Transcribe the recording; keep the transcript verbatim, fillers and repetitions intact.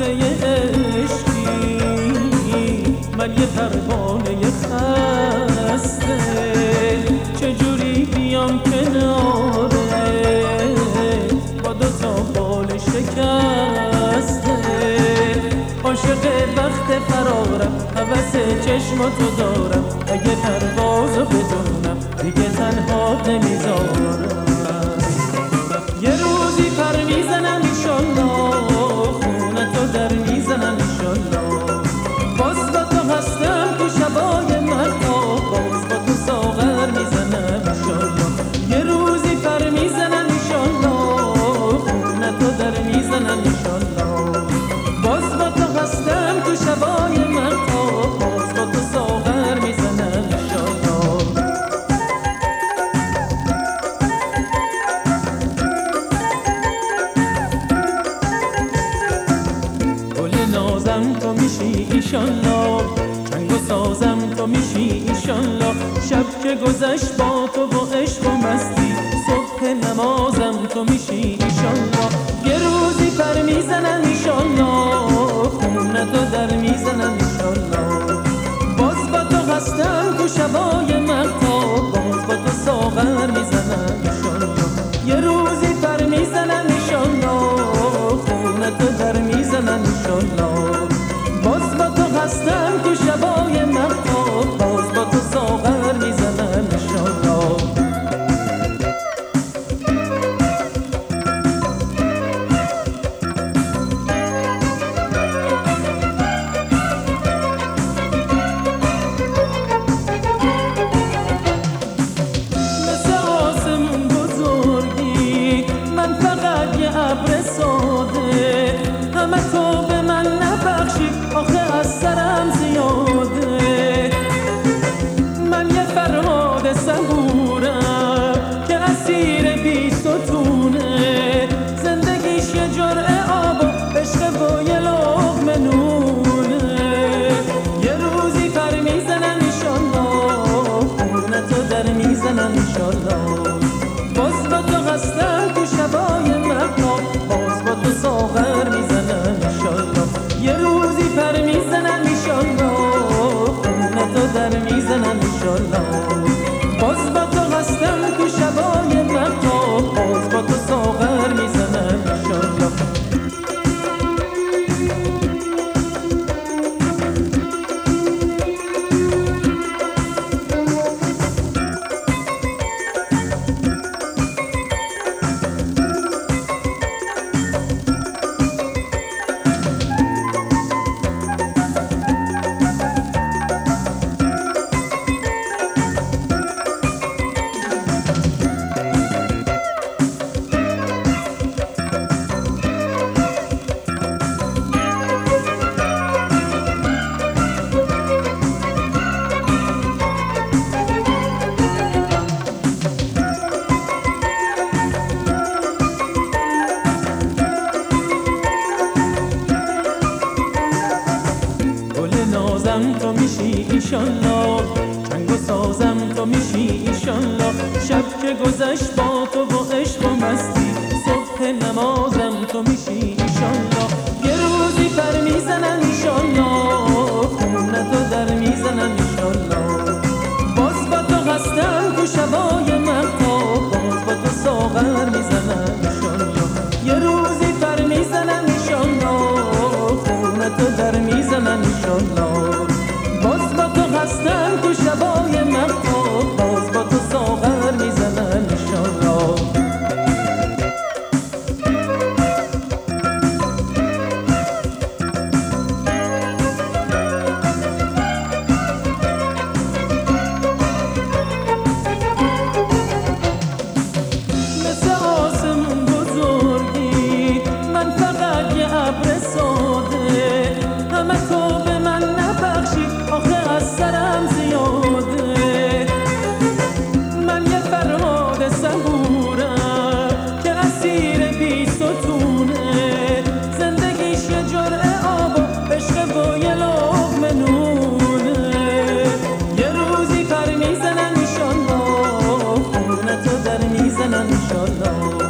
عشقی، من یه پروانه خسته، چجوری بیام کناره با دو تا بال شکسته. عاشق وقت فرارم، هوس چشماتو دارم، اگه پروازو بدونم دیگه تنها نمیذارم. یه روزی پر میزنم ایشالله، خونه تو در میزنم ایشالله، باز با تو هستم تو شبای مهتاب، باز با تو ساغر میزنم ایشالله. یه روزی پر میزنم ایشالله، خونه تو در میزنم ایشالله، باز با تو هستم تو شبای مهتاب، باز با تو ساغر میزنم ایشالله. نازم تو میشی ایشالله، چنگ و سازم تو میشی ایشالله، شب که گذشت با تو و عشق و مستی، صبح نمازم تو میشی ایشالله. یه روزی پر میزنم ایشالله، خونه تو در میزنم ایشالله، باز با تو هستم تو شبای مهتاب، باز با تو ساغر میزنم ایشالله. یه روزی پر میزنم ایشالله، خونه تو در میزنم ایشالله، باز با تو هستم تو شبای مهتاب، باز با تو ساغر میزنم ایشالله. مثل آسمون بزرگی، من فقط یه ابر ساده، همه تو به من نبخشی آخه از سرم زیاده. من یه فرهاد صبورم که اسیر بی ستونه، زندگیش یه جرعه آب و عشق و یه لقمه نونه. یه روزی پر میزنم ایشالله، خونه تو در میزنم ایشالله، باز با تو هستم تو شبای مهتاب، باز با تو ساغر میزنم ایشالله. یه روزی پر میزنم ایشالله، خونه تو در میزنم ایشالله، باز با تو هستم تو شبای مهتاب، باز با تو ساغر میزنم ایشالله. نازم تو میشی ایشالله، چنگ و سازم تو میشی ایشالله، شب که گذشت با تو و عشق و مستی، صبح نمازم تو میشی ایشالله. یه روزی پر میزنم ایشالله، خونه تو در میزنم ایشالله، باز با تو هستم تو شبای مهتاب، باز با تو ساغر میزنم ایشالله. یه روزی پر میزنم ایشالله، خونه تو در میزنم ایشالله، باز با تو هستم تو شبای مهتاب، باز با تو ساغر میزنم ایشالله. مثل آسمون بزرگی، من فقط یه ابر ساده، همه تو به من نبخشی آخه از سرم زیاده. من یه فرهاد صبورم که اسیر بی ستونه، زندگیش یه جرعه آب و عشق و یه لقمه نونه. یه روزی پر میزنم ایشالله، خونه تو در میزنم ایشالله،